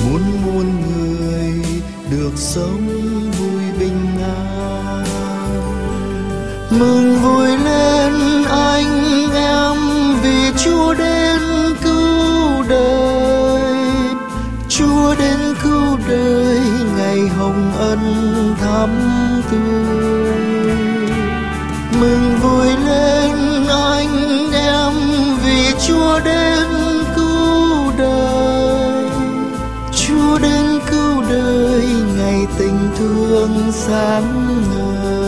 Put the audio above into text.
muôn muôn người được sống vui bình an. Mừng vui lên anh em vì Chúa đến cứu đời, Chúa đến cứu đời ngày hồng ân thắm tươi. Mừng vui lên anh em vì Chúa đến cứu đời, Chúa đến cứu đời ngày tình thương sáng ngời.